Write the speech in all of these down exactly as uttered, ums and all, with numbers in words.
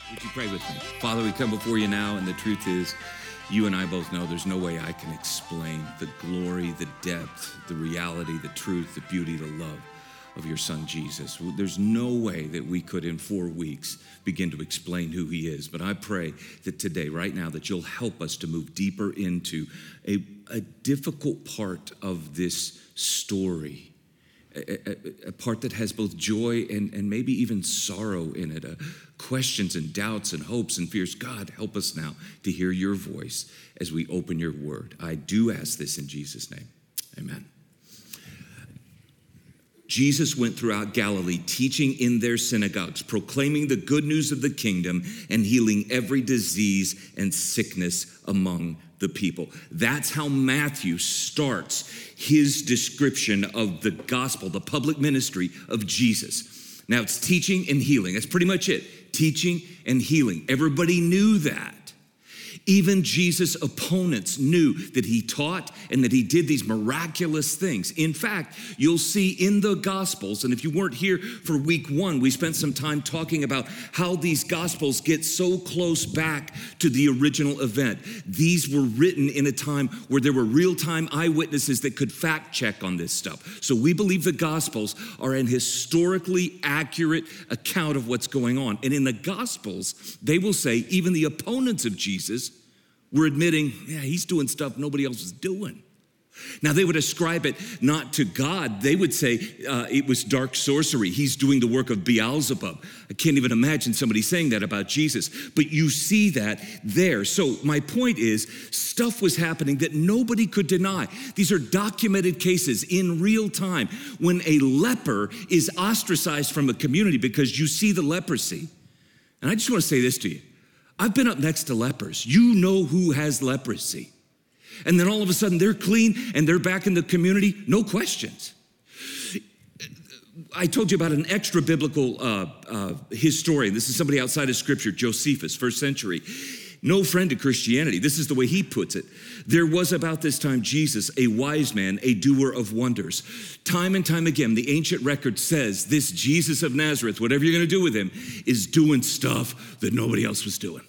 Would you pray with me? Father, we come before you now, and the truth is, you and I both know there's no way I can explain the glory, the depth, the reality, the truth, the beauty, the love of your son, Jesus. There's no way that we could, in four weeks, begin to explain who he is. But I pray that today, right now, that you'll help us to move deeper into a, a difficult part of this story. A, a, a part that has both joy and, and maybe even sorrow in it, uh, questions and doubts and hopes and fears. God, help us now to hear your voice as we open your word. I do ask this in Jesus' name. Amen. Jesus went throughout Galilee, teaching in their synagogues, proclaiming the good news of the kingdom and healing every disease and sickness among the people. That's how Matthew starts his description of the gospel, the public ministry of Jesus. Now it's teaching and healing. That's pretty much it. Teaching and healing. Everybody knew that. Even Jesus' opponents knew that he taught and that he did these miraculous things. In fact, you'll see in the Gospels, and if you weren't here for week one, we spent some time talking about how these Gospels get so close back to the original event. These were written in a time where there were real-time eyewitnesses that could fact check on this stuff. So we believe the Gospels are an historically accurate account of what's going on. And in the Gospels, they will say even the opponents of Jesus we're admitting, yeah, he's doing stuff nobody else is doing. Now, they would ascribe it not to God. They would say uh, it was dark sorcery. He's doing the work of Beelzebub. I can't even imagine somebody saying that about Jesus. But you see that there. So my point is, stuff was happening that nobody could deny. These are documented cases in real time when a leper is ostracized from a community because you see the leprosy. And I just want to say this to you. I've been up next to lepers. You know who has leprosy. And then all of a sudden they're clean and they're back in the community, no questions. I told you about an extra biblical uh, uh, historian. This is somebody outside of scripture, Josephus, first century. No friend to Christianity. This is the way he puts it. There was about this time Jesus, a wise man, a doer of wonders. Time and time again, the ancient record says this Jesus of Nazareth, whatever you're going to do with him, is doing stuff that nobody else was doing.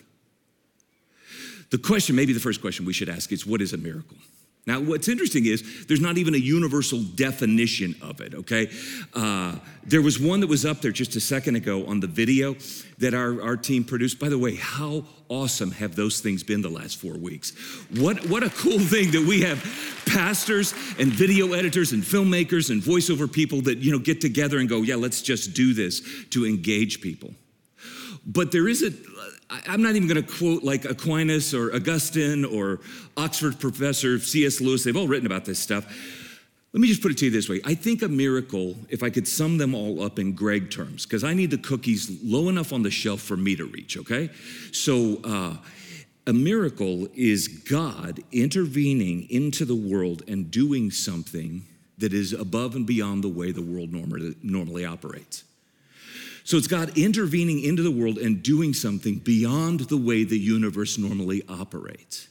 The question, maybe the first question we should ask is, what is a miracle? Now, what's interesting is there's not even a universal definition of it, okay? Uh, there was one that was up there just a second ago on the video that our, our team produced. By the way, how awesome have those things been the last four weeks? What, what a cool thing that we have pastors and video editors and filmmakers and voiceover people that, you know, get together and go, yeah, let's just do this to engage people. But there is a, I'm not even going to quote like Aquinas or Augustine or Oxford professor C S Lewis. They've all written about this stuff. Let me just put it to you this way. I think a miracle, if I could sum them all up in Greg terms, because I need the cookies low enough on the shelf for me to reach, okay? So uh, a miracle is God intervening into the world and doing something that is above and beyond the way the world normally, normally operates. So it's God intervening into the world and doing something beyond the way the universe normally operates.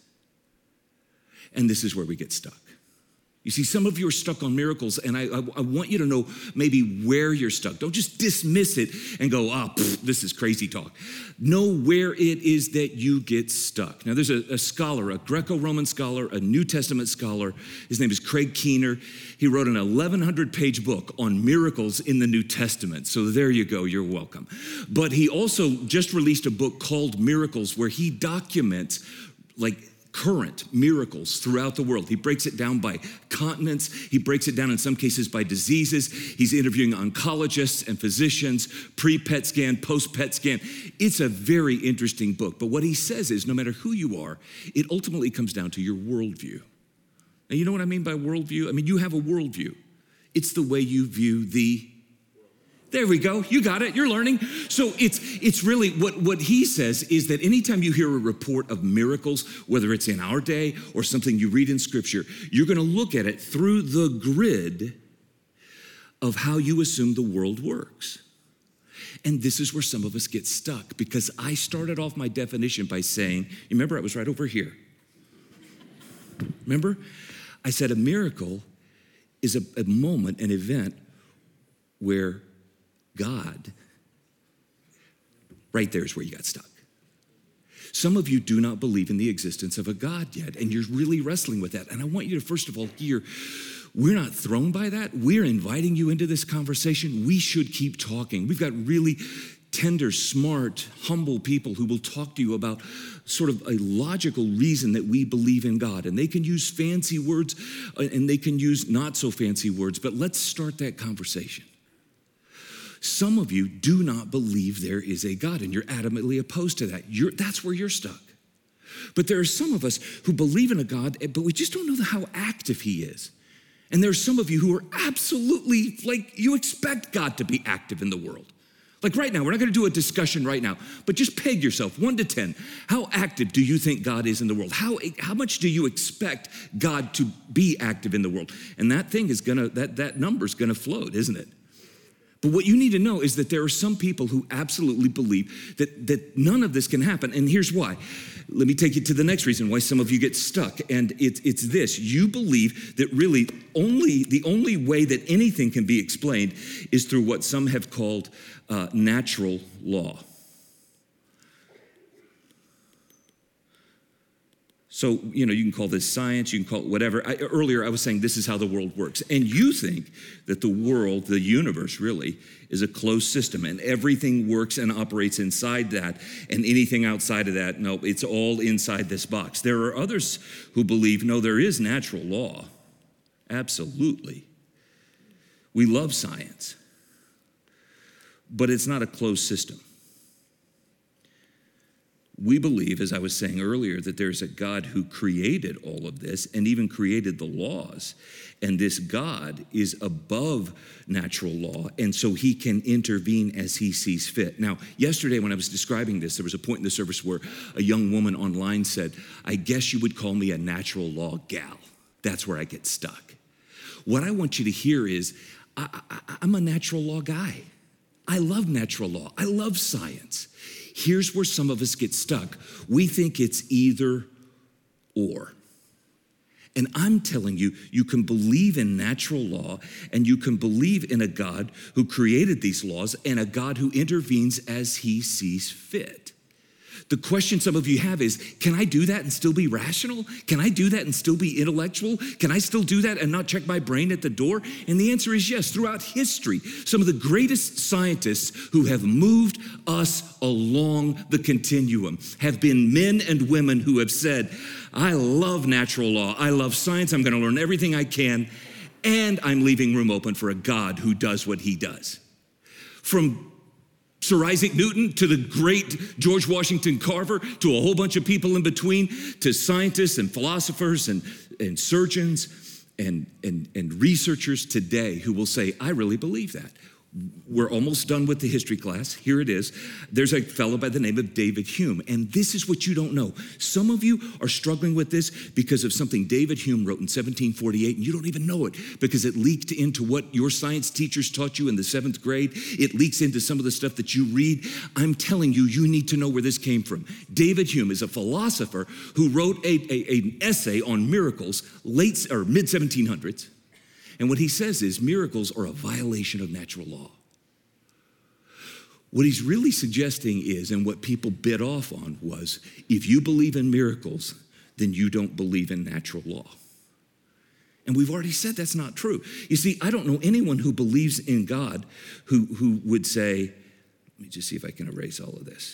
And this is where we get stuck. You see, some of you are stuck on miracles, and I, I, I want you to know maybe where you're stuck. Don't just dismiss it and go, ah, oh, this is crazy talk. Know where it is that you get stuck. Now, there's a, a scholar, a Greco-Roman scholar, a New Testament scholar. His name is Craig Keener. He wrote an eleven hundred page book on miracles in the New Testament. So there you go, you're welcome. But he also just released a book called Miracles, where he documents like current miracles throughout the world. He breaks it down by continents. He breaks it down in some cases by diseases. He's interviewing oncologists and physicians, pre-P E T scan, post-P E T scan. It's a very interesting book. But what he says is no matter who you are, it ultimately comes down to your worldview. Now, you know what I mean by worldview? I mean, you have a worldview. It's the way you view the There we go. You got it. You're learning. So it's it's really what, what he says is that anytime you hear a report of miracles, whether it's in our day or something you read in scripture, you're going to look at it through the grid of how you assume the world works. And this is where some of us get stuck, because I started off my definition by saying, you remember I was right over here. Remember? I said a miracle is a, a moment, an event where God, right there is where you got stuck. Some of you do not believe in the existence of a God yet, and you're really wrestling with that. And I want you to, first of all, hear, we're not thrown by that. We're inviting you into this conversation. We should keep talking. We've got really tender, smart, humble people who will talk to you about sort of a logical reason that we believe in God. And they can use fancy words and they can use not so fancy words, but let's start that conversation. Some of you do not believe there is a God, and you're adamantly opposed to that. You're, that's where you're stuck. But there are some of us who believe in a God, but we just don't know how active he is. And there are some of you who are absolutely, like, you expect God to be active in the world. Like right now, we're not gonna do a discussion right now, but just peg yourself, one to ten. How active do you think God is in the world? How, how much do you expect God to be active in the world? And that thing is gonna, that, that number's gonna float, isn't it? But what you need to know is that there are some people who absolutely believe that, that none of this can happen. And here's why. Let me take you to the next reason why some of you get stuck. And it, it's this. You believe that really only the only way that anything can be explained is through what some have called uh, natural law. So, you know, you can call this science, you can call it whatever. I, earlier, I was saying this is how the world works. And you think that the world, the universe really, is a closed system and everything works and operates inside that, and anything outside of that, no, it's all inside this box. There are others who believe, no, there is natural law. Absolutely. We love science, but it's not a closed system. We believe, as I was saying earlier, that there's a God who created all of this and even created the laws. And this God is above natural law, and so he can intervene as he sees fit. Now, yesterday when I was describing this, there was a point in the service where a young woman online said, I guess you would call me a natural law gal. That's where I get stuck. What I want you to hear is, I, I, I'm a natural law guy. I love natural law. I love science. Here's where some of us get stuck. We think it's either or. And I'm telling you, you can believe in natural law and you can believe in a God who created these laws and a God who intervenes as he sees fit. The question some of you have is, can I do that and still be rational? Can I do that and still be intellectual? Can I still do that and not check my brain at the door? And the answer is yes. Throughout history, some of the greatest scientists who have moved us along the continuum have been men and women who have said, I love natural law. I love science. I'm going to learn everything I can. And I'm leaving room open for a God who does what he does. From Sir Isaac Newton to the great George Washington Carver, to a whole bunch of people in between, to scientists and philosophers and, and surgeons and, and, and researchers today who will say, I really believe that. We're almost done with the history class. Here it is. There's a fellow by the name of David Hume, and this is what you don't know. Some of you are struggling with this because of something David Hume wrote in seventeen forty-eight, and you don't even know it because it leaked into what your science teachers taught you in the seventh grade. It leaks into some of the stuff that you read. I'm telling you, you need to know where this came from. David Hume is a philosopher who wrote a, a, an essay on miracles late or mid seventeen hundreds. And what he says is miracles are a violation of natural law. What he's really suggesting is, and what people bit off on was, if you believe in miracles, then you don't believe in natural law. And we've already said that's not true. You see, I don't know anyone who believes in God who, who would say, let me just see if I can erase all of this.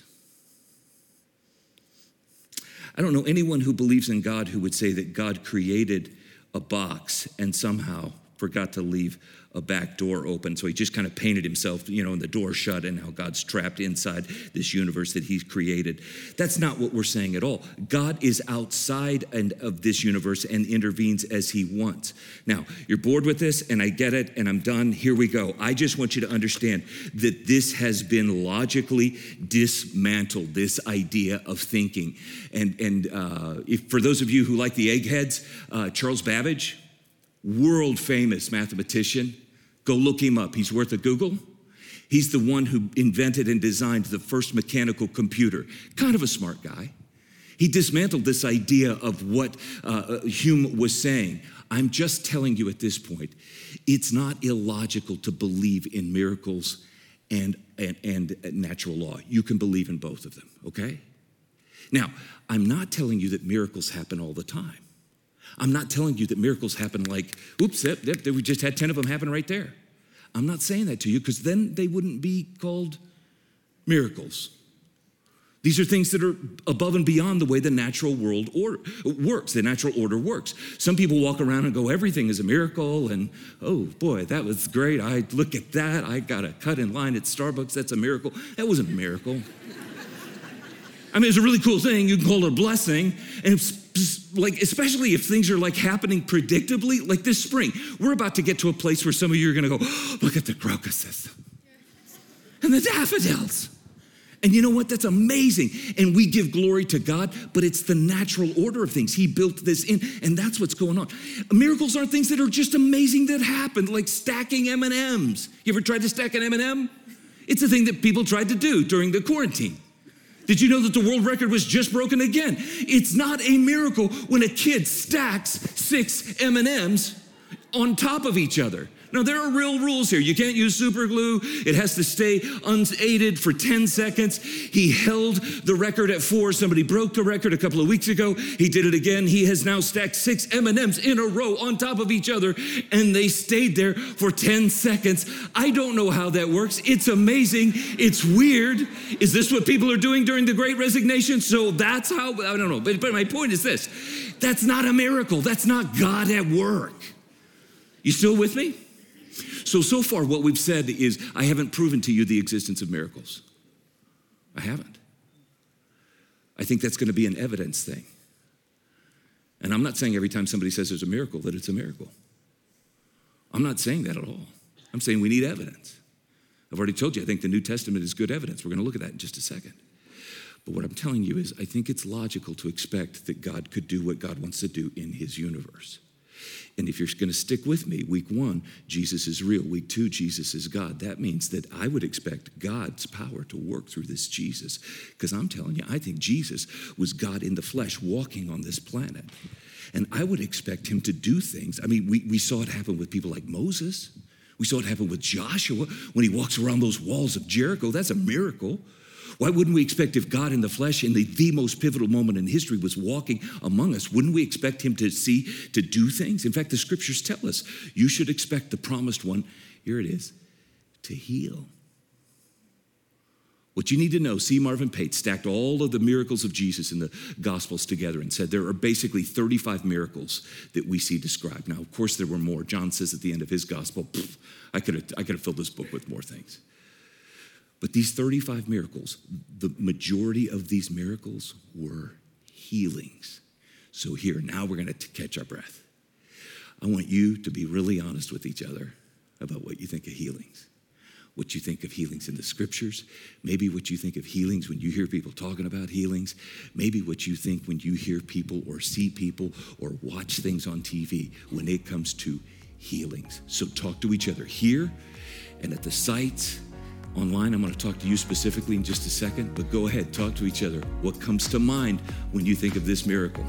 I don't know anyone who believes in God who would say that God created a box and somehow forgot to leave a back door open. So he just kind of painted himself, you know, and the door shut, and now God's trapped inside this universe that he's created. That's not what we're saying at all. God is outside and of this universe and intervenes as he wants. Now, you're bored with this, and I get it, and I'm done. Here we go. I just want you to understand that this has been logically dismantled, this idea of thinking. And, and uh, if, for those of you who like the eggheads, uh, Charles Babbage, world famous mathematician. Go look him up. He's worth a Google. He's the one who invented and designed the first mechanical computer. Kind of a smart guy. He dismantled this idea of what uh, Hume was saying. I'm just telling you at this point, it's not illogical to believe in miracles and, and, and natural law. You can believe in both of them, okay? Now, I'm not telling you that miracles happen all the time. I'm not telling you that miracles happen like, oops, yep, yep, we just had ten of them happen right there. I'm not saying that to you because then they wouldn't be called miracles. These are things that are above and beyond the way the natural world order works, the natural order works. Some people walk around and go, everything is a miracle, and oh boy, that was great. I look at that, I got a cut in line at Starbucks, that's a miracle. That wasn't a miracle. I mean, it's a really cool thing, you can call it a blessing, and it's like, especially if things are like happening predictably, like this spring. We're about to get to a place where some of you are gonna go, oh, look at the crocuses and the daffodils. And you know what? That's amazing. And we give glory to God, but it's the natural order of things. He built this in, and that's what's going on. Miracles aren't things that are just amazing that happen, like stacking M and M's. You ever tried to stack an M and M? It's a thing that people tried to do during the quarantine. Did you know that the world record was just broken again? It's not a miracle when a kid stacks six M and M's on top of each other. Now, there are real rules here. You can't use super glue. It has to stay unaided for ten seconds. He held the record at four. Somebody broke the record a couple of weeks ago. He did it again. He has now stacked six M and M's in a row on top of each other, and they stayed there for ten seconds. I don't know how that works. It's amazing. It's weird. Is this what people are doing during the Great Resignation? So that's how, I don't know. But, but my point is this. That's not a miracle. That's not God at work. You still with me? So, so far what we've said is, I haven't proven to you the existence of miracles. I haven't. I think that's gonna be an evidence thing. And I'm not saying every time somebody says there's a miracle that it's a miracle. I'm not saying that at all. I'm saying we need evidence. I've already told you, I think the New Testament is good evidence. We're gonna look at that in just a second. But what I'm telling you is, I think it's logical to expect that God could do what God wants to do in his universe. And if you're gonna stick with me, week one, Jesus is real. Week two, Jesus is God. That means that I would expect God's power to work through this Jesus. Because I'm telling you, I think Jesus was God in the flesh walking on this planet. And I would expect him to do things. I mean, we, we saw it happen with people like Moses. We saw it happen with Joshua when he walks around those walls of Jericho. That's a miracle. Why wouldn't we expect, if God in the flesh in the, the most pivotal moment in history was walking among us, wouldn't we expect him to see, to do things? In fact, the scriptures tell us, you should expect the promised one, here it is, to heal. What you need to know, C. Marvin Pate stacked all of the miracles of Jesus in the Gospels together and said there are basically thirty-five miracles that we see described. Now, of course, there were more. John says at the end of his gospel, I could have I could have filled this book with more things. But these thirty-five miracles, the majority of these miracles were healings. So here, now we're going to catch our breath. I want you to be really honest with each other about what you think of healings. What you think of healings in the scriptures, maybe what you think of healings when you hear people talking about healings, maybe what you think when you hear people or see people or watch things on T V when it comes to healings. So talk to each other here and at the sites. Online, I'm gonna talk to you specifically in just a second, but go ahead, talk to each other. What comes to mind when you think of this miracle?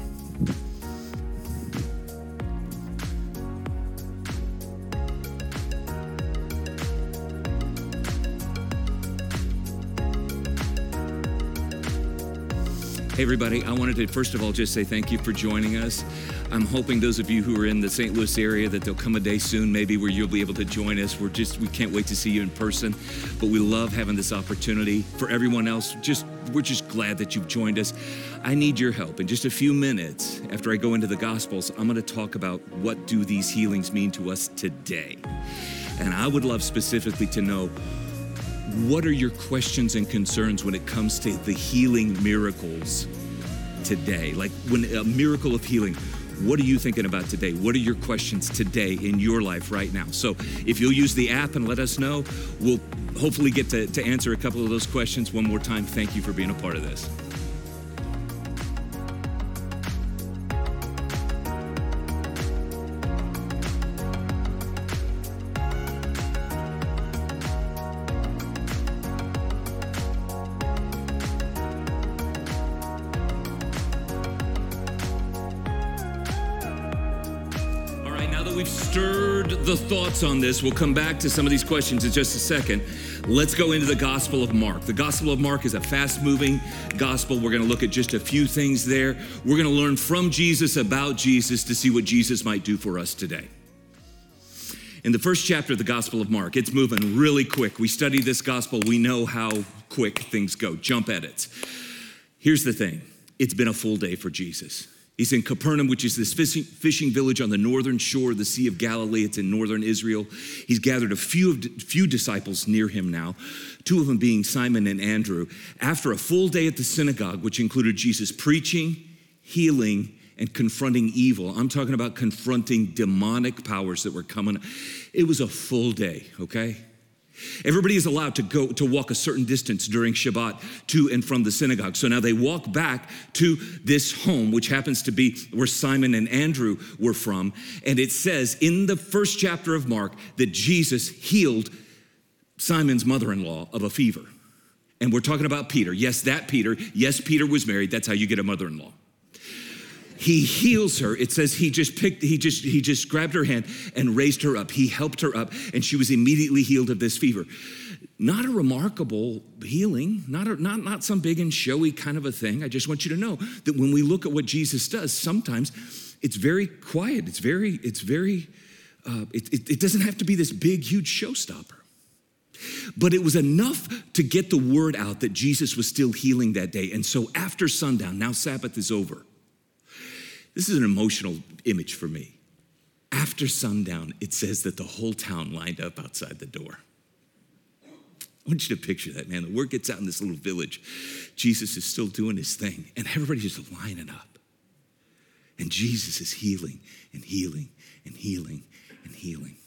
Hey everybody, I wanted to first of all just say thank you for joining us. I'm hoping those of you who are in the Saint Louis area that there'll come a day soon maybe where you'll be able to join us. We're just, we can't wait to see you in person, but we love having this opportunity. For everyone else, just we're just glad that you've joined us. I need your help. In just a few minutes, after I go into the Gospels, I'm gonna talk about what do these healings mean to us today. And I would love specifically to know, what are your questions and concerns when it comes to the healing miracles today? Like when a miracle of healing, what are you thinking about today? What are your questions today in your life right now? So if you'll use the app and let us know, we'll hopefully get to, to answer a couple of those questions. One more time, thank you for being a part of this. we've stirred the thoughts on this. We'll come back to some of these questions in just a second. Let's go into the Gospel of Mark. The Gospel of Mark is a fast-moving gospel. We're going to look at just a few things there. We're going to learn from Jesus about Jesus to see what Jesus might do for us today. In the first chapter of the Gospel of Mark, it's moving really quick. We study this gospel. We know how quick things go. Jump edits. Here's the thing. It's been a full day for Jesus. He's in Capernaum, which is this fishing, fishing village on the northern shore of the Sea of Galilee. It's in northern Israel. He's gathered a few, few disciples near him now, two of them being Simon and Andrew. After a full day at the synagogue, which included Jesus preaching, healing, and confronting evil. I'm talking about confronting demonic powers that were coming. It was a full day, okay? Everybody is allowed to go to walk a certain distance during Shabbat to and from the synagogue. So now they walk back to this home, which happens to be where Simon and Andrew were from. And it says in the first chapter of Mark that Jesus healed Simon's mother-in-law of a fever. And we're talking about Peter. Yes, that Peter. Yes, Peter was married. That's how you get a mother-in-law. He heals her. It says he just picked, he just, he just grabbed her hand and raised her up. He helped her up and she was immediately healed of this fever. Not a remarkable healing, not, a, not, not some big and showy kind of a thing. I just want you to know that when we look at what Jesus does, sometimes it's very quiet. It's very, it's very, uh, it, it, it doesn't have to be this big, huge showstopper. But it was enough to get the word out that Jesus was still healing that day. And so after sundown, now Sabbath is over. This is an emotional image for me. After sundown, it says that the whole town lined up outside the door. I want you to picture that, man. The word gets out in this little village. Jesus is still doing his thing, and everybody's just lining up. And Jesus is healing and healing and healing and healing.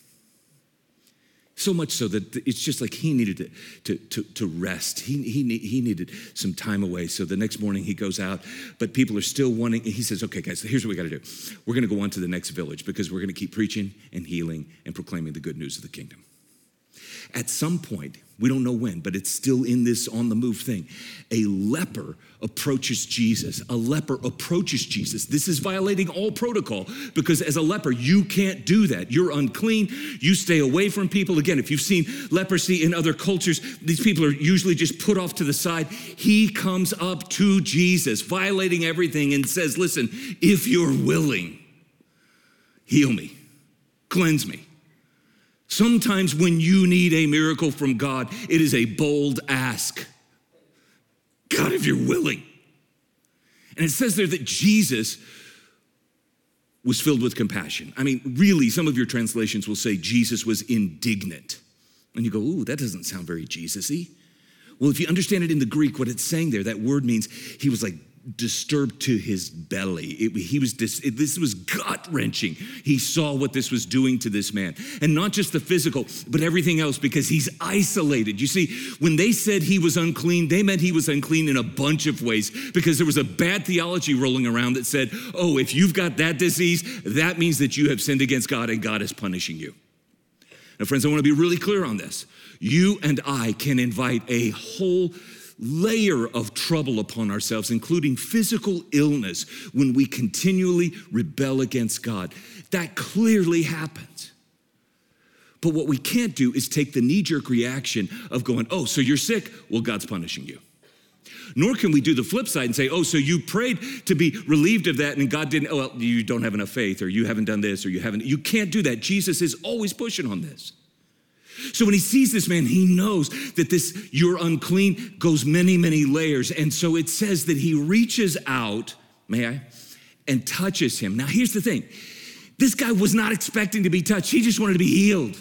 So much so that it's just like he needed to, to, to, to rest. He, he, he needed some time away. So the next morning he goes out, but people are still wanting, he says, okay, guys, here's what we got to do. We're going to go on to the next village because we're going to keep preaching and healing and proclaiming the good news of the kingdom. At some point, we don't know when, but it's still in this on the move thing. A leper approaches Jesus. A leper approaches Jesus. This is violating all protocol because as a leper, you can't do that. You're unclean. You stay away from people. Again, if you've seen leprosy in other cultures, these people are usually just put off to the side. He comes up to Jesus, violating everything and says, listen, if you're willing, heal me, cleanse me. Sometimes when you need a miracle from God, it is a bold ask. God, if you're willing. And it says there that Jesus was filled with compassion. I mean, really, some of your translations will say Jesus was indignant. And you go, ooh, that doesn't sound very Jesus-y. Well, if you understand it in the Greek, what it's saying there, that word means he was like disturbed to his belly. It, he was dis, it, this was gut-wrenching. He saw what this was doing to this man. And not just the physical, but everything else because he's isolated. You see, when they said he was unclean, they meant he was unclean in a bunch of ways because there was a bad theology rolling around that said, oh, if you've got that disease, that means that you have sinned against God and God is punishing you. Now, friends, I want to be really clear on this. You and I can invite a whole layer of trouble upon ourselves, including physical illness, when we continually rebel against God. That clearly happens. But what we can't do is take the knee-jerk reaction of going, oh, so you're sick? Well, God's punishing you. Nor can we do the flip side and say, oh, so you prayed to be relieved of that and God didn't, oh, well, you don't have enough faith or you haven't done this or you haven't. You can't do that. Jesus is always pushing on this. So when he sees this man, he knows that this you're unclean goes many, many layers. And so it says that he reaches out, may I, and touches him. Now, here's the thing. This guy was not expecting to be touched. He just wanted to be healed.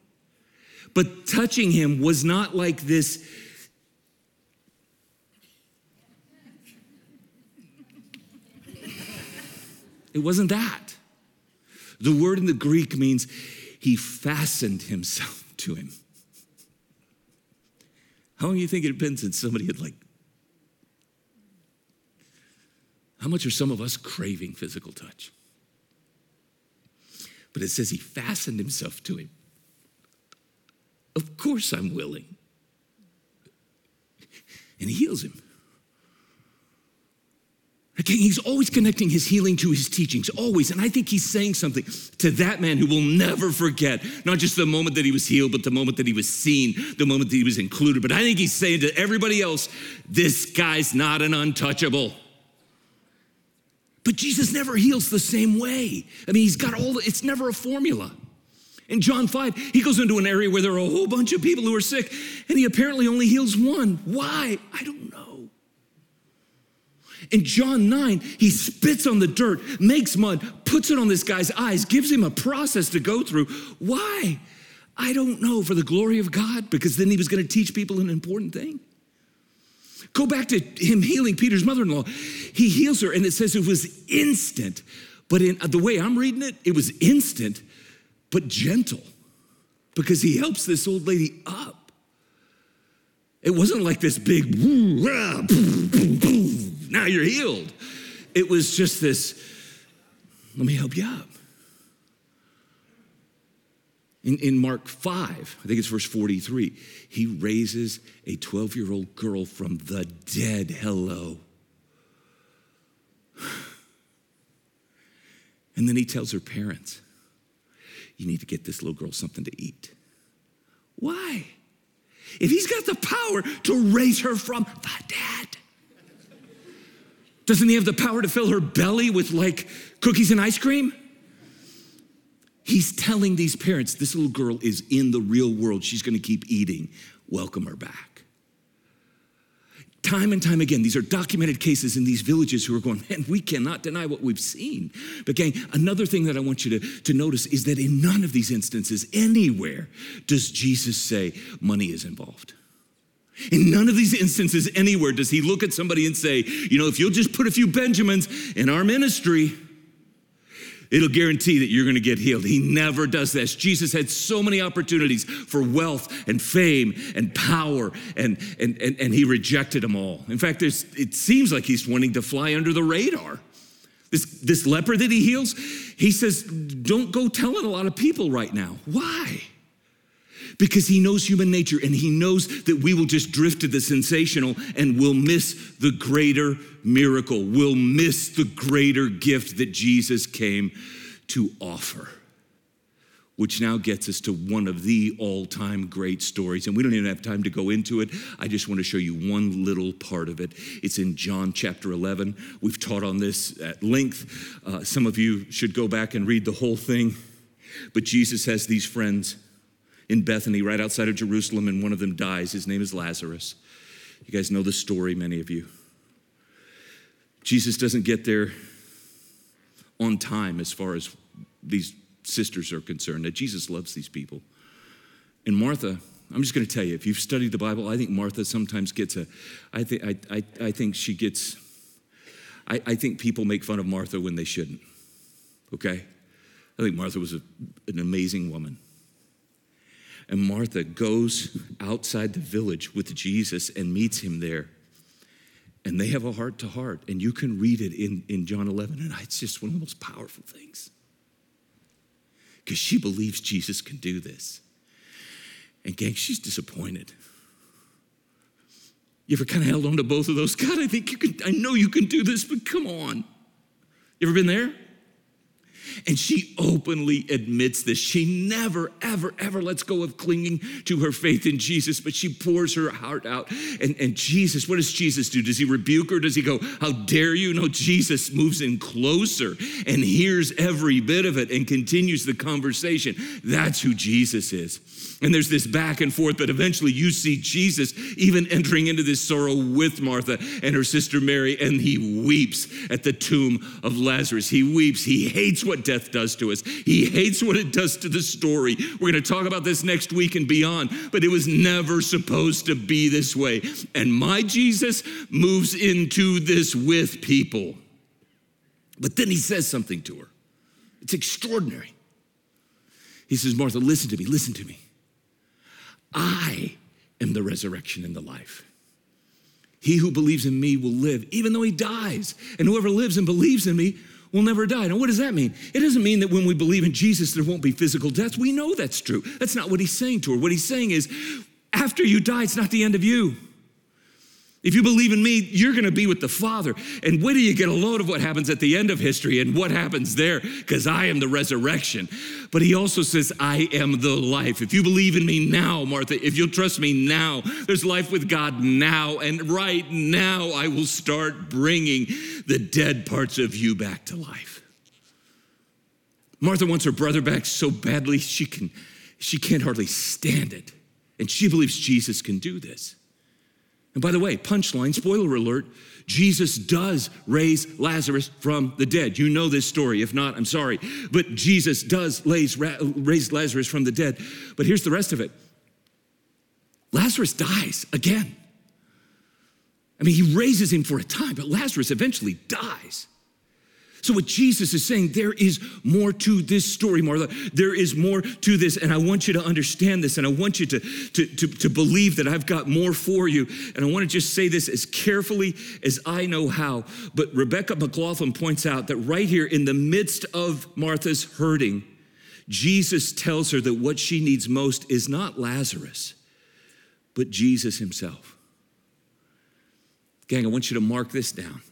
But touching him was not like this. It wasn't that. The word in the Greek means he fastened himself to him. How long do you think it had been since somebody had like, how much are some of us craving physical touch? But it says he fastened himself to him. Of course I'm willing. And he heals him. I He's always connecting his healing to his teachings, always. And I think he's saying something to that man who will never forget, not just the moment that he was healed, but the moment that he was seen, the moment that he was included. But I think he's saying to everybody else, this guy's not an untouchable. But Jesus never heals the same way. I mean, he's got all, the, it's never a formula. In John five, he goes into an area where there are a whole bunch of people who are sick, and he apparently only heals one. Why? I don't know. In John nine, he spits on the dirt, makes mud, puts it on this guy's eyes, gives him a process to go through. Why? I don't know, for the glory of God, because then he was going to teach people an important thing. Go back to him healing Peter's mother-in-law. He heals her, and it says it was instant. But in the way I'm reading it, it was instant, but gentle, because he helps this old lady up. It wasn't like this big, woo, rah, boom, boom, boom, now you're healed. It was just this, let me help you up. In, in Mark five, I think it's verse forty-three, he raises a twelve-year-old girl from the dead. Hello. And then he tells her parents, you need to get this little girl something to eat. Why? If he's got the power to raise her from the dead, doesn't he have the power to fill her belly with like cookies and ice cream? He's telling these parents, this little girl is in the real world. She's going to keep eating. Welcome her back. Time and time again, these are documented cases in these villages who are going, man, we cannot deny what we've seen. But gang, another thing that I want you to, to notice is that in none of these instances, anywhere, does Jesus say money is involved. In none of these instances, anywhere, does he look at somebody and say, you know, if you'll just put a few Benjamins in our ministry, it'll guarantee that you're going to get healed. He never does this. Jesus had so many opportunities for wealth and fame and power, and, and, and, and he rejected them all. In fact, there's, it seems like he's wanting to fly under the radar. This, this leper that he heals, he says, don't go telling a lot of people right now. Why? Because he knows human nature, and he knows that we will just drift to the sensational and we'll miss the greater miracle. We'll miss the greater gift that Jesus came to offer, which now gets us to one of the all-time great stories. And we don't even have time to go into it. I just want to show you one little part of it. It's in John chapter eleven. We've taught on this at length. Uh, some of you should go back and read the whole thing. But Jesus has these friends in Bethany, right outside of Jerusalem, and one of them dies. His name is Lazarus. You guys know the story, many of you. Jesus doesn't get there on time as far as these sisters are concerned. Now, Jesus loves these people. And Martha, I'm just going to tell you, if you've studied the Bible, I think Martha sometimes gets a, I think, I, I, I think she gets, I, I think people make fun of Martha when they shouldn't, okay? I think Martha was a, an amazing woman. And Martha goes outside the village with Jesus and meets him there. And they have a heart to heart. And you can read it in, in John eleven. And it's just one of the most powerful things. Because she believes Jesus can do this. And gang, she's disappointed. You ever kind of held on to both of those? God, I think you can, I know you can do this, but come on. You ever been there? And she openly admits this. She never, ever, ever lets go of clinging to her faith in Jesus, but she pours her heart out. And, and Jesus, what does Jesus do? Does he rebuke her? Does he go, how dare you? No, Jesus moves in closer and hears every bit of it and continues the conversation. That's who Jesus is. And there's this back and forth, but eventually you see Jesus even entering into this sorrow with Martha and her sister Mary, and he weeps at the tomb of Lazarus. He weeps. He hates what death does to us. He hates what it does to the story. We're going to talk about this next week and beyond, but it was never supposed to be this way. And my Jesus moves into this with people. But then he says something to her. It's extraordinary. He says, Martha, listen to me, listen to me. I am the resurrection and the life. He who believes in me will live, even though he dies. And whoever lives and believes in me will never die. Now, what does that mean? It doesn't mean that when we believe in Jesus, there won't be physical death. We know that's true. That's not what he's saying to her. What he's saying is, after you die, it's not the end of you. If you believe in me, you're going to be with the Father. And wait till you get a load of what happens at the end of history and what happens there, because I am the resurrection. But he also says, I am the life. If you believe in me now, Martha, if you'll trust me now, there's life with God now. And right now, I will start bringing the dead parts of you back to life. Martha wants her brother back so badly, she can, she can't hardly stand it. And she believes Jesus can do this. And by the way, punchline, spoiler alert, Jesus does raise Lazarus from the dead. You know this story. If not, I'm sorry. But Jesus does raise, raise Lazarus from the dead. But here's the rest of it. Lazarus dies again. I mean, he raises him for a time, but Lazarus eventually dies. So what Jesus is saying, there is more to this story, Martha. There is more to this, and I want you to understand this, and I want you to, to, to, to believe that I've got more for you. And I want to just say this as carefully as I know how. But Rebecca McLaughlin points out that right here in the midst of Martha's hurting, Jesus tells her that what she needs most is not Lazarus, but Jesus himself. Gang, I want you to mark this down.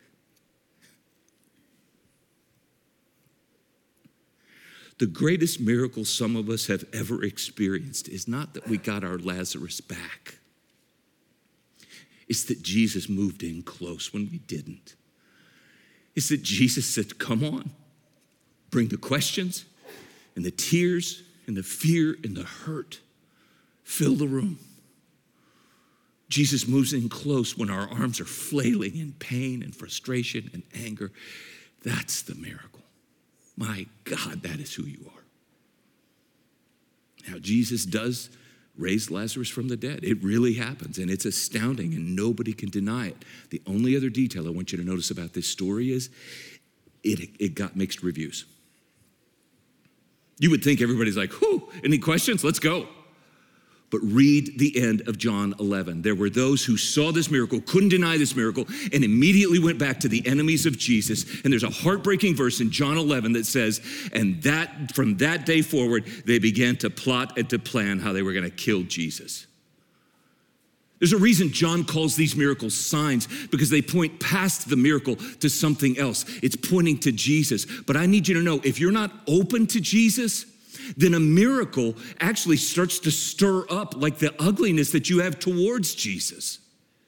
The greatest miracle some of us have ever experienced is not that we got our Lazarus back. It's that Jesus moved in close when we didn't. It's that Jesus said, come on, bring the questions and the tears and the fear and the hurt. Fill the room. Jesus moves in close when our arms are flailing in pain and frustration and anger. That's the miracle. My God, that is who you are. Now, Jesus does raise Lazarus from the dead. It really happens, and it's astounding, and nobody can deny it. The only other detail I want you to notice about this story is it, it got mixed reviews. You would think everybody's like, whew, any questions? Let's go. But read the end of John eleven. There were those who saw this miracle, couldn't deny this miracle, and immediately went back to the enemies of Jesus. And there's a heartbreaking verse in John eleven that says, and that from that day forward, they began to plot and to plan how they were going to kill Jesus. There's a reason John calls these miracles signs, because they point past the miracle to something else. It's pointing to Jesus. But I need you to know, if you're not open to Jesus, then a miracle actually starts to stir up like the ugliness that you have towards Jesus.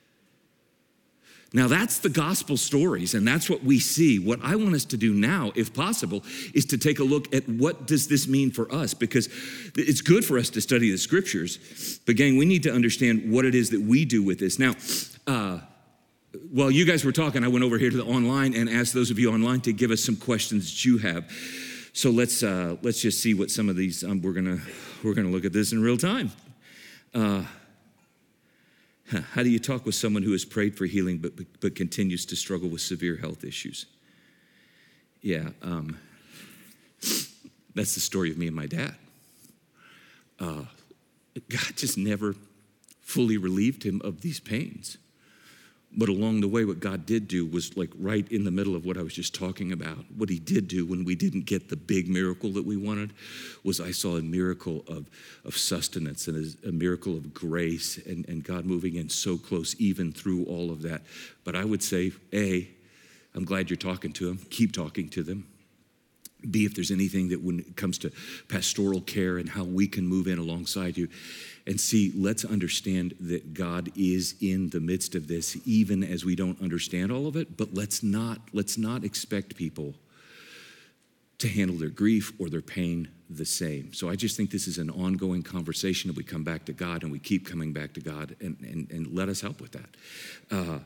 Now that's the gospel stories, and that's what we see. What I want us to do now, if possible, is to take a look at what does this mean for us, because it's good for us to study the scriptures, but gang, we need to understand what it is that we do with this. Now, uh, while you guys were talking, I went over here to the online and asked those of you online to give us some questions that you have. So let's uh, let's just see what some of these. Um, we're gonna we're gonna look at this in real time. Uh, how do you talk with someone who has prayed for healing but but continues to struggle with severe health issues? Yeah, um, that's the story of me and my dad. Uh, God just never fully relieved him of these pains. But along the way, what God did do was like right in the middle of what I was just talking about. What he did do when we didn't get the big miracle that we wanted was I saw a miracle of, of sustenance and a, a miracle of grace and, and God moving in so close even through all of that. But I would say, A, I'm glad you're talking to them. Keep talking to them. B, if there's anything that when it comes to pastoral care and how we can move in alongside you. And C, let's understand that God is in the midst of this, even as we don't understand all of it. But let's not, let's not expect people to handle their grief or their pain the same. So I just think this is an ongoing conversation that we come back to God and we keep coming back to God, and, and, and let us help with that. Uh,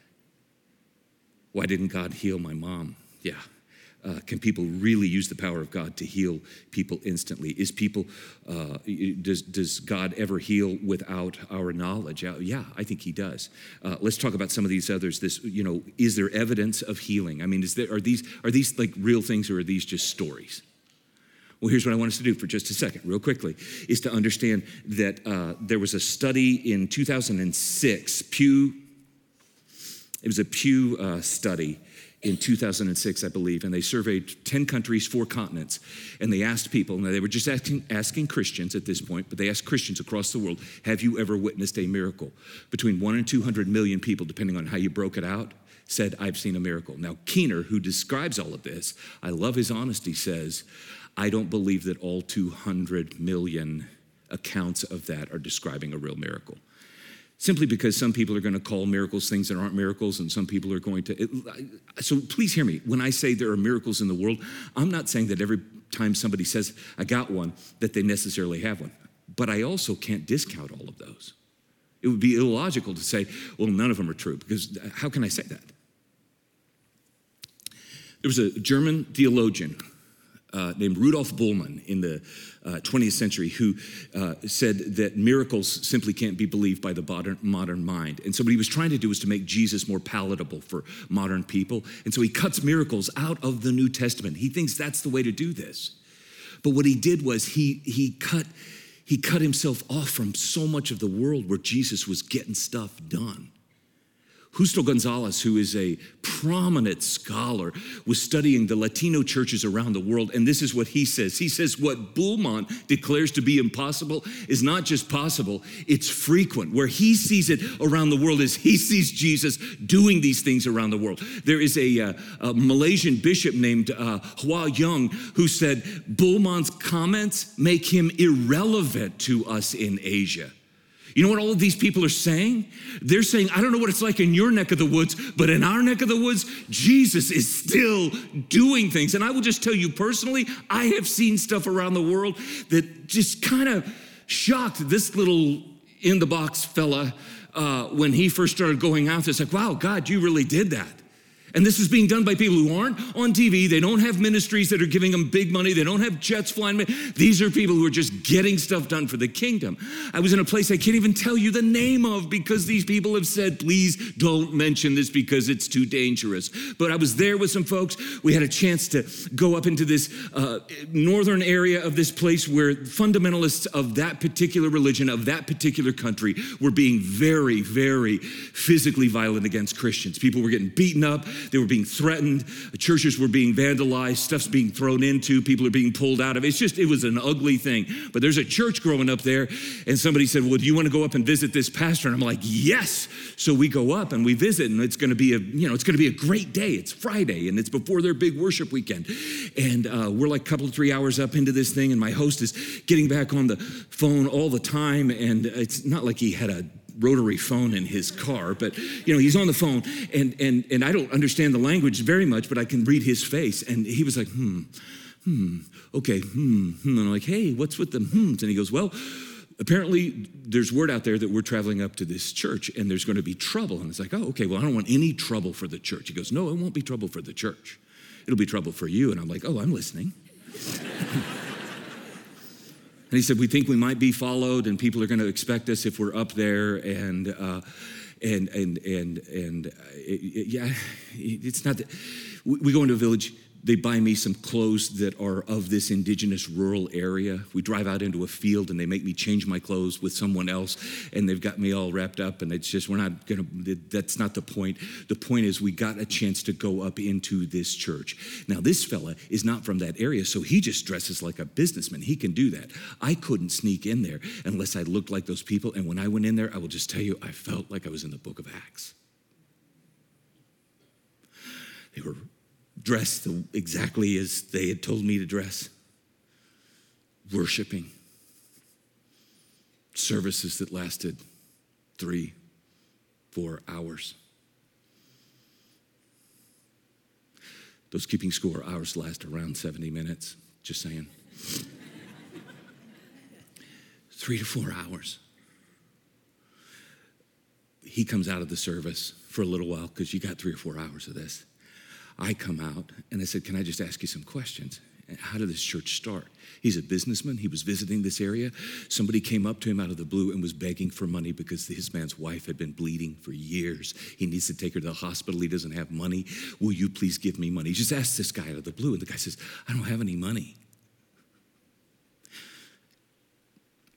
why didn't God heal my mom? Yeah. Uh, can people really use the power of God to heal people instantly? Is people, uh, does, does God ever heal without our knowledge? Uh, yeah, I think he does. Uh, let's talk about some of these others. This, you know, is there evidence of healing? I mean, is there, are these, are these like real things, or are these just stories? Well, here's what I want us to do for just a second, real quickly, is to understand that uh, there was a study in two thousand six, Pew, it was a Pew uh, study, in two thousand six, I believe, and they surveyed ten countries, four continents, and they asked people, and they were just asking, asking Christians at this point, but they asked Christians across the world, have you ever witnessed a miracle? Between one and two hundred million people, depending on how you broke it out, said, I've seen a miracle. Now, Keener, who describes all of this, I love his honesty, says, I don't believe that all two hundred million accounts of that are describing a real miracle. Simply because some people are going to call miracles things that aren't miracles, and some people are going to. It, so please hear me. When I say there are miracles in the world, I'm not saying that every time somebody says, I got one, that they necessarily have one. But I also can't discount all of those. It would be illogical to say, well, none of them are true, because how can I say that? There was a German theologian uh, named Rudolf Bullmann in the uh, twentieth century who uh, said that miracles simply can't be believed by the modern, modern mind. And so what he was trying to do was to make Jesus more palatable for modern people. And so he cuts miracles out of the New Testament. He thinks that's the way to do this. But what he did was he, he, cut, he cut himself off from so much of the world where Jesus was getting stuff done. Justo Gonzalez, who is a prominent scholar, was studying the Latino churches around the world, and this is what he says. He says what Bullmann declares to be impossible is not just possible, it's frequent. Where he sees it around the world is he sees Jesus doing these things around the world. There is a, uh, a Malaysian bishop named uh, Hua Young who said Bullmann's comments make him irrelevant to us in Asia. You know what all of these people are saying? They're saying, I don't know what it's like in your neck of the woods, but in our neck of the woods, Jesus is still doing things. And I will just tell you personally, I have seen stuff around the world that just kind of shocked this little in-the-box fella uh, when he first started going out. It's like, wow, God, you really did that. And this is being done by people who aren't on T V. They don't have ministries that are giving them big money. They don't have jets flying. These are people who are just getting stuff done for the kingdom. I was in a place I can't even tell you the name of because these people have said, please don't mention this because it's too dangerous. But I was there with some folks. We had a chance to go up into this uh, northern area of this place where fundamentalists of that particular religion, of that particular country, were being very, very physically violent against Christians. People were getting beaten up. They were being threatened. Churches were being vandalized. Stuff's being thrown into. People are being pulled out of. It's just, it was an ugly thing. But there's a church growing up there, and somebody said, well, do you want to go up and visit this pastor? And I'm like, yes. So we go up and we visit, and it's going to be a, you know, it's going to be a great day. It's Friday, and it's before their big worship weekend. And uh, we're like a couple of three hours up into this thing, and my host is getting back on the phone all the time, and it's not like he had a rotary phone in his car, but you know, he's on the phone, and and and I don't understand the language very much, but I can read his face. And he was like, hmm, hmm, okay, hmm, hmm. And I'm like, hey, what's with the hmms? And he goes, well, apparently there's word out there that we're traveling up to this church and there's going to be trouble. And it's like, oh, okay, well, I don't want any trouble for the church. He goes, no, it won't be trouble for the church. It'll be trouble for you. And I'm like, oh, I'm listening. And he said, we think we might be followed and people are going to expect us if we're up there. And, uh, and, and, and, and, uh, it, it, yeah, it's not that. We, we go into a village. They buy me some clothes that are of this indigenous rural area. We drive out into a field and they make me change my clothes with someone else, and they've got me all wrapped up, and it's just, we're not gonna, that's not the point. The point is we got a chance to go up into this church. Now this fella is not from that area, so he just dresses like a businessman. He can do that. I couldn't sneak in there unless I looked like those people, and when I went in there, I will just tell you, I felt like I was in the book of Acts. They were dressed exactly as they had told me to dress, worshiping, services that lasted three, four hours. Those keeping score hours last around seventy minutes, just saying. Three to four hours. He comes out of the service for a little while because you got three or four hours of this. I come out and I said, can I just ask you some questions? How did this church start? He's a businessman. He was visiting this area. Somebody came up to him out of the blue and was begging for money because his man's wife had been bleeding for years. He needs to take her to the hospital. He doesn't have money. Will you please give me money? He just asked this guy out of the blue, and the guy says, I don't have any money.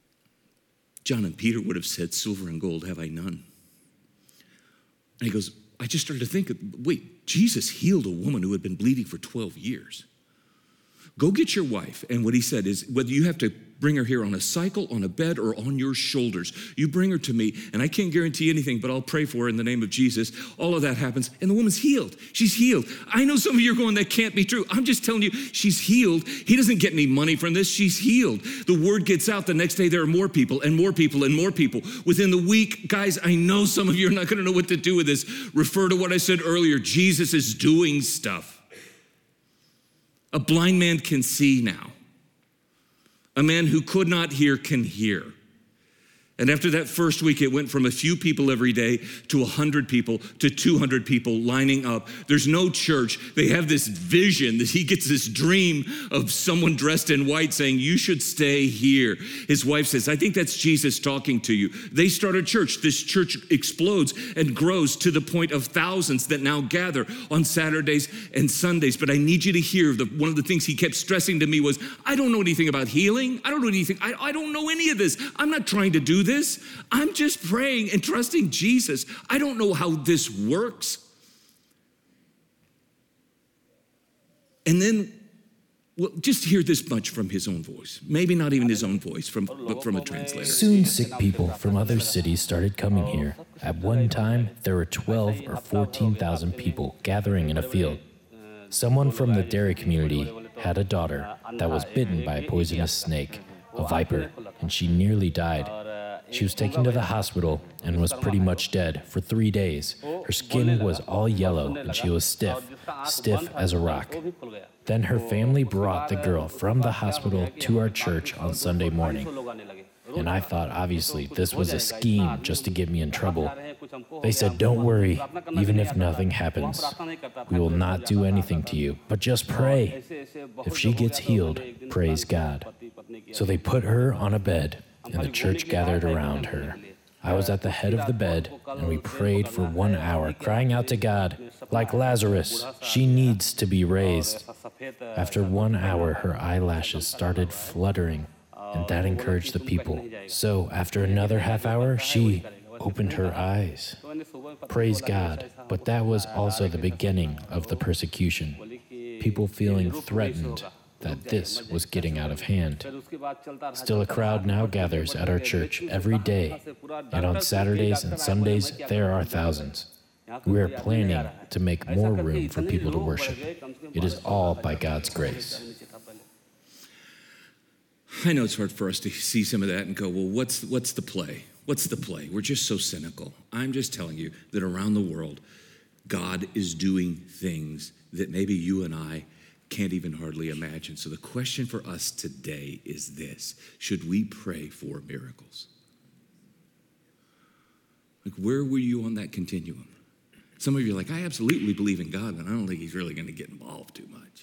John and Peter would have said, silver and gold have I none. And he goes, I just started to think, wait, Jesus healed a woman who had been bleeding for twelve years. Go get your wife. And what he said is, whether you have to bring her here on a cycle, on a bed, or on your shoulders, you bring her to me, and I can't guarantee anything, but I'll pray for her in the name of Jesus. All of that happens, and the woman's healed. She's healed. I know some of you are going, that can't be true. I'm just telling you, she's healed. He doesn't get any money from this. She's healed. The word gets out. The next day, there are more people, and more people, and more people. Within the week, guys, I know some of you are not going to know what to do with this. Refer to what I said earlier. Jesus is doing stuff. A blind man can see now. A man who could not hear can hear. And after that first week, it went from a few people every day to one hundred people to two hundred people lining up. There's no church. They have this vision that he gets this dream of someone dressed in white saying, you should stay here. His wife says, I think that's Jesus talking to you. They start a church. This church explodes and grows to the point of thousands that now gather on Saturdays and Sundays. But I need you to hear that one of the things he kept stressing to me was, I don't know anything about healing. I don't know anything. I, I don't know any of this. I'm not trying to do this. This. I'm just praying and trusting Jesus. I don't know how this works. And then, well, just hear this much from his own voice. Maybe not even his own voice, from, but from a translator. Soon sick people from other cities started coming here. At one time, there were twelve or fourteen thousand people gathering in a field. Someone from the Derry community had a daughter that was bitten by a poisonous snake, a viper, and she nearly died. She was taken to the hospital and was pretty much dead for three days. Her skin was all yellow and she was stiff, stiff as a rock. Then her family brought the girl from the hospital to our church on Sunday morning. And I thought, obviously, this was a scheme just to get me in trouble. They said, don't worry, even if nothing happens. We will not do anything to you, but just pray. If she gets healed, praise God. So they put her on a bed, and the church gathered around her. I was at the head of the bed, and we prayed for one hour, crying out to God, like Lazarus, she needs to be raised. After one hour, her eyelashes started fluttering, and that encouraged the people. So after another half hour, she opened her eyes. Praise God. But that was also the beginning of the persecution. People feeling threatened that this was getting out of hand. Still, a crowd now gathers at our church every day, and on Saturdays and Sundays, there are thousands. We are planning to make more room for people to worship. It is all by God's grace. I know it's hard for us to see some of that and go, well, what's, what's the play? What's the play? We're just so cynical. I'm just telling you that around the world, God is doing things that maybe you and I can't even hardly imagine. So the question for us today is this: should we pray for miracles? Like, where were you on that continuum? Some of you are like, I absolutely believe in God, but I don't think he's really going to get involved too much.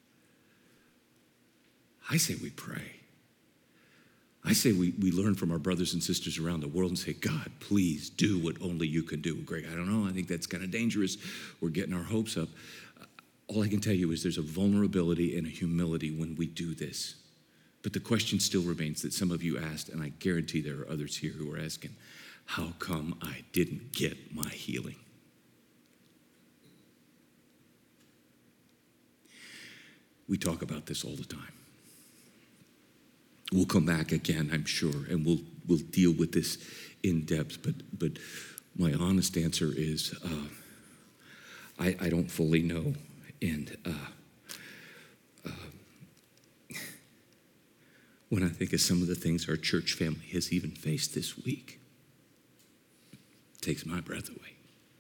I say we pray. I say we, we learn from our brothers and sisters around the world and say, God, please do what only you can do. Greg, I don't know. I think that's kind of dangerous. We're getting our hopes up. All I can tell you is there's a vulnerability and a humility when we do this. But the question still remains that some of you asked, and I guarantee there are others here who are asking, how come I didn't get my healing? We talk about this all the time. We'll come back again, I'm sure, and we'll we'll deal with this in depth. But but my honest answer is uh, I, I don't fully know. And uh, uh, when I think of some of the things our church family has even faced this week, it takes my breath away.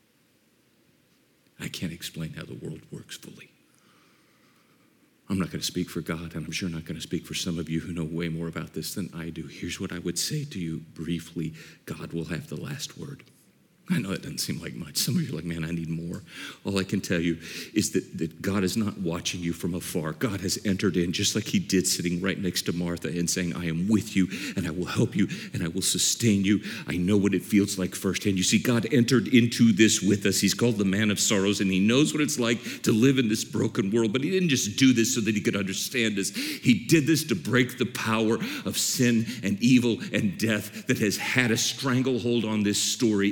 I can't explain how the world works fully. I'm not going to speak for God, and I'm sure not going to speak for some of you who know way more about this than I do. Here's what I would say to you briefly. God will have the last word. I know that doesn't seem like much. Some of you are like, man, I need more. All I can tell you is that, that God is not watching you from afar. God has entered in just like he did sitting right next to Martha and saying, I am with you and I will help you and I will sustain you. I know what it feels like firsthand. You see, God entered into this with us. He's called the man of sorrows, and he knows what it's like to live in this broken world. But he didn't just do this so that he could understand us. He did this to break the power of sin and evil and death that has had a stranglehold on this story. And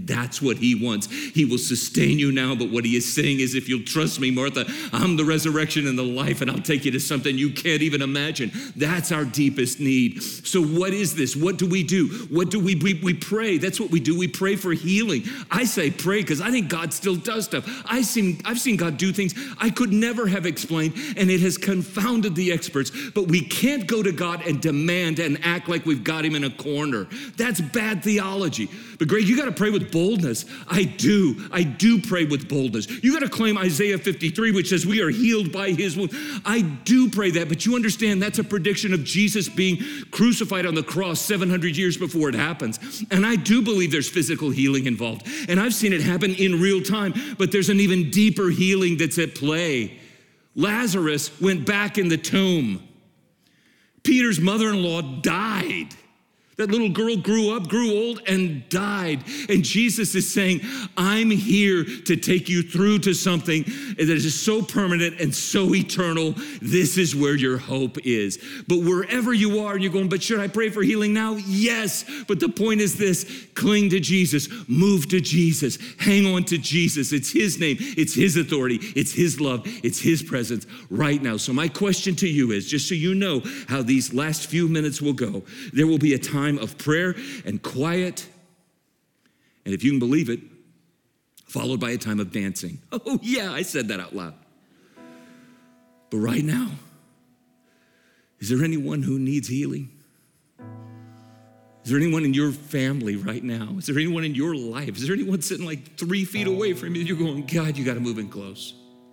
That's what he wants. He will sustain you now, but what he is saying is, if you'll trust me, Martha, I'm the resurrection and the life, and I'll take you to something you can't even imagine. That's our deepest need. So what is this? What do we do? What do we, we, we pray? That's what we do. We pray for healing. I say pray because I think God still does stuff. I seen, I've seen God do things I could never have explained, and it has confounded the experts, but we can't go to God and demand and act like we've got him in a corner. That's bad theology. But Greg, you got to pray with boldness. I do. I do pray with boldness. You got to claim Isaiah fifty-three, which says we are healed by his wound. I do pray that, but you understand that's a prediction of Jesus being crucified on the cross seven hundred years before it happens. And I do believe there's physical healing involved. And I've seen it happen in real time, but there's an even deeper healing that's at play. Lazarus went back in the tomb. Peter's mother-in-law died. That little girl grew up, grew old, and died. And Jesus is saying, I'm here to take you through to something that is so permanent and so eternal. This is where your hope is. But wherever you are, and you're going, but should I pray for healing now? Yes. But the point is this: cling to Jesus, move to Jesus, hang on to Jesus. It's his name, it's his authority, it's his love, it's his presence right now. So my question to you is, just so you know how these last few minutes will go, there will be a time of prayer and quiet, and if you can believe it, followed by a time of dancing. Oh yeah, I said that out loud. But right now, is there anyone who needs healing? Is there anyone in your family right now? Is there anyone in your life? Is there anyone sitting like three feet away from you? You're going, God, you got to move in close.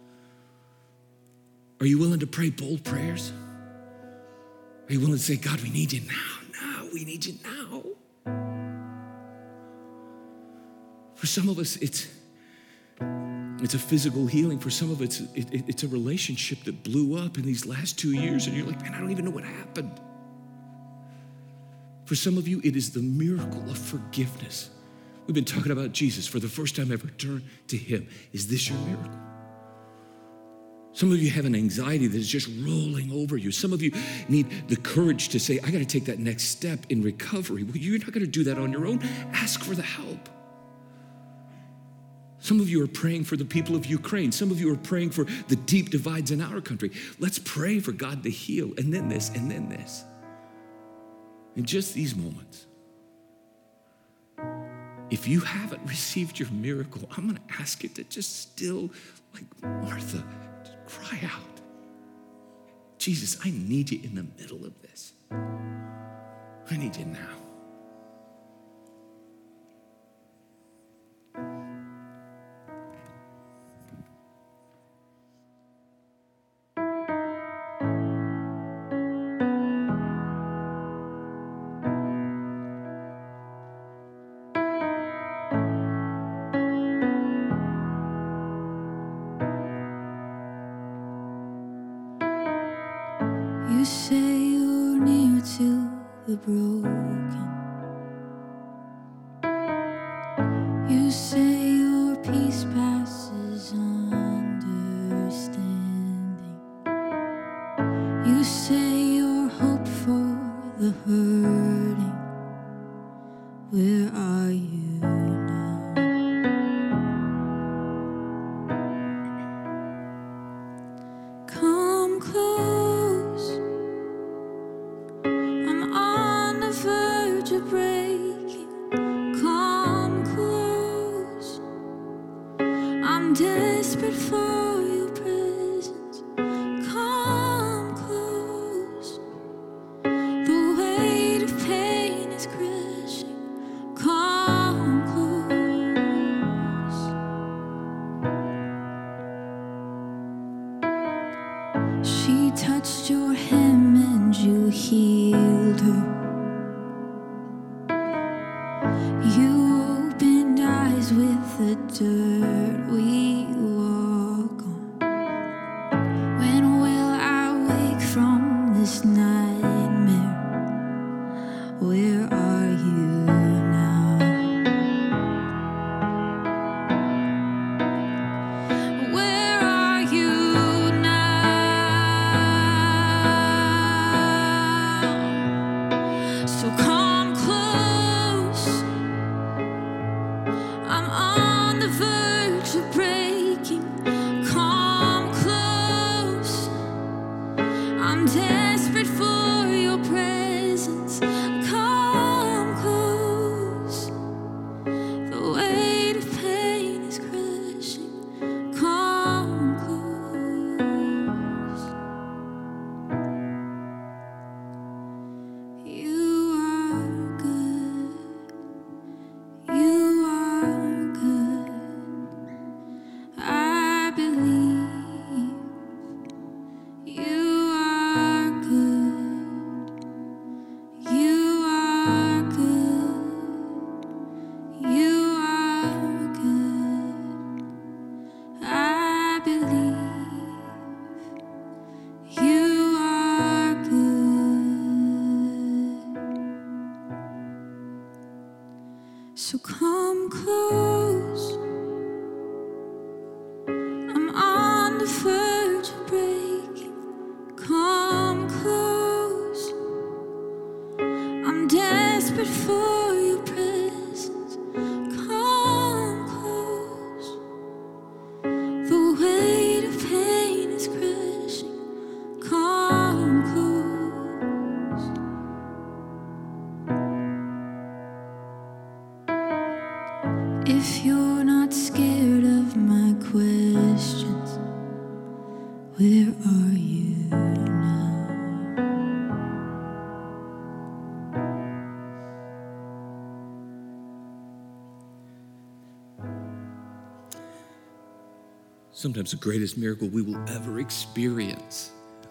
Are you willing to pray bold prayers? Are you willing to say, God, we need you now? We need you now. For some of us, it's it's a physical healing. For some of us, it, it, it's a relationship that blew up in these last two years, and you're like, man, I don't even know what happened. For some of you, it is the miracle of forgiveness. We've been talking about Jesus. For the first time ever, turn to him. Is this your miracle? Some of you have an anxiety that is just rolling over you. Some of you need the courage to say, I got to take that next step in recovery. Well, you're not going to do that on your own. Ask for the help. Some of you are praying for the people of Ukraine. Some of you are praying for the deep divides in our country. Let's pray for God to heal, and then this, and then this. In just these moments, if you haven't received your miracle, I'm going to ask you to just still, like Martha, cry out. Jesus, I need you in the middle of this. I need you now. You say you're near to the broken. You say your peace passes understanding. You say your hope for the hurting. Where are you now? Come close. I'm on the verge of breaking. Come close. I'm desperate for your presence. Come close. The weight of pain is crushing. Come close. She touched your hem and you healed her. You opened eyes with the dirt we walk on. When will I wake from this nightmare? Where are you now? Where are you now? So come close. Sometimes the greatest miracle we will ever experience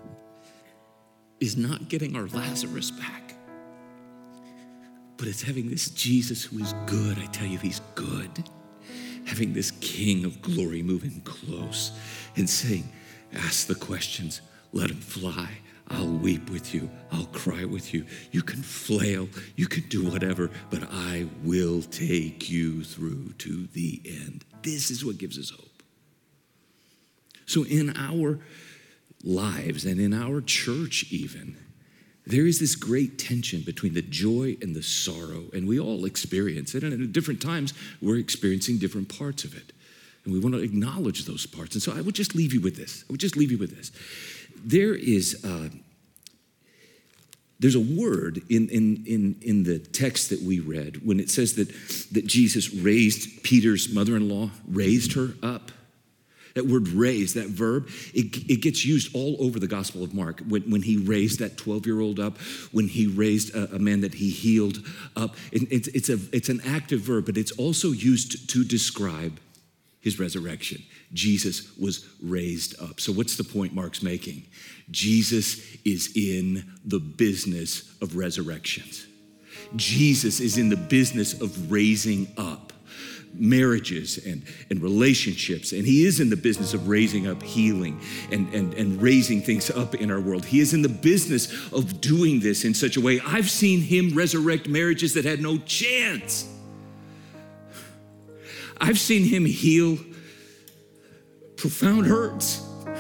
is not getting our Lazarus back, but it's having this Jesus who is good. I tell you, he's good. Having this King of glory moving close and saying, ask the questions, let him fly. I'll weep with you. I'll cry with you. You can flail. You can do whatever, but I will take you through to the end. This is what gives us hope. So in our lives and in our church even, there is this great tension between the joy and the sorrow, and we all experience it, and at different times we're experiencing different parts of it. And we want to acknowledge those parts. And so I would just leave you with this. I would just leave you with this. There is, uh, there's a word in, in, in, in the text that we read when it says that, that Jesus raised Peter's mother-in-law, raised her up. That word raised, that verb, it, it gets used all over the Gospel of Mark. When, when he raised that twelve-year-old up, when he raised a, a man that he healed up. It, it's, it's, a, it's an active verb, but it's also used to describe his resurrection. Jesus was raised up. So what's the point Mark's making? Jesus is in the business of resurrections. Jesus is in the business of raising up marriages and, and relationships. And he is in the business of raising up healing and, and, and raising things up in our world. He is in the business of doing this in such a way. I've seen him resurrect marriages that had no chance. I've seen him heal profound hurts.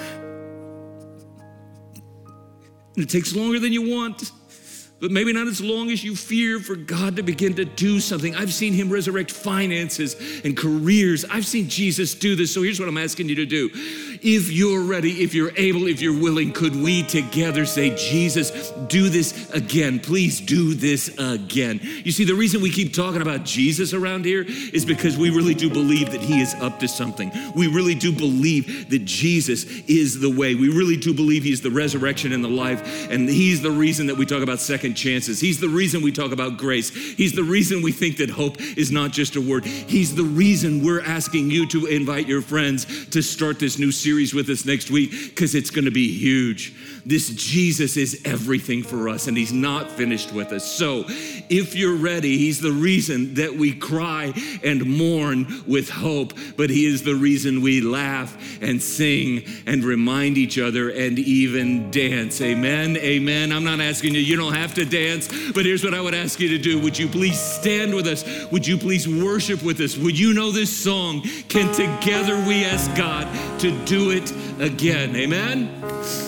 And it takes longer than you want, but maybe not as long as you fear for God to begin to do something. I've seen him resurrect finances and careers. I've seen Jesus do this. So here's what I'm asking you to do. If you're ready, if you're able, if you're willing, could we together say, Jesus, do this again. Please do this again. You see, the reason we keep talking about Jesus around here is because we really do believe that he is up to something. We really do believe that Jesus is the way. We really do believe he's the resurrection and the life. And he's the reason that we talk about second chances. He's the reason we talk about grace. He's the reason we think that hope is not just a word. He's the reason we're asking you to invite your friends to start this new series with us next week, because it's going to be huge. This Jesus is everything for us, and he's not finished with us. So if you're ready, he's the reason that we cry and mourn with hope, but he is the reason we laugh and sing and remind each other and even dance. Amen, amen. I'm not asking you, you don't have to dance, but here's what I would ask you to do. Would you please stand with us? Would you please worship with us? Would you know this song? Can together we ask God to do it again? Amen.